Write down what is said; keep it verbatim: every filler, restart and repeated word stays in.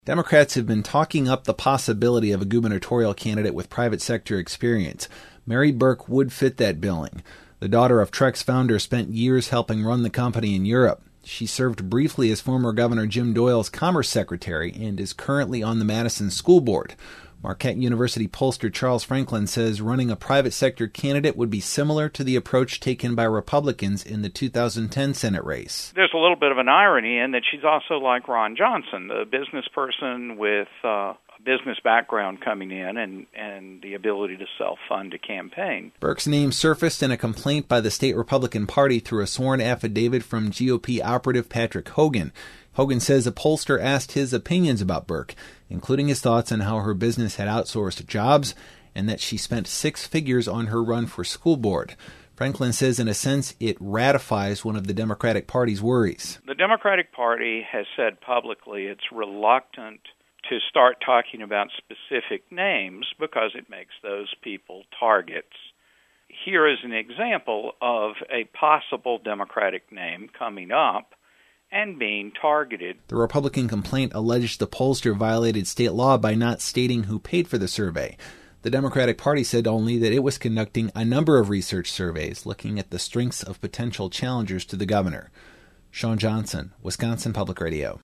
Democrats have been talking up the possibility of a gubernatorial candidate with private sector experience. Mary Burke would fit that billing. The daughter of Trex founder spent years helping run the company in Europe. She served briefly as former Governor Jim Doyle's Commerce Secretary and is currently on the Madison School Board. Marquette University pollster Charles Franklin says running a private sector candidate would be similar to the approach taken by Republicans in the two thousand ten Senate race. There's a little bit of an irony in that she's also like Ron Johnson, the business person with uh, a business background coming in and, and the ability to self-fund a campaign. Burke's name surfaced in a complaint by the state Republican Party through a sworn affidavit from G O P operative Patrick Hogan. Hogan says a pollster asked his opinions about Burke, including his thoughts on how her business had outsourced jobs and that she spent six figures on her run for school board. Franklin says, in a sense, it ratifies one of the Democratic Party's worries. The Democratic Party has said publicly it's reluctant to start talking about specific names because it makes those people targets. Here is an example of a possible Democratic name coming up and being targeted. The Republican complaint alleged the pollster violated state law by not stating who paid for the survey. The Democratic Party said only that it was conducting a number of research surveys looking at the strengths of potential challengers to the governor. Sean Johnson, Wisconsin Public Radio.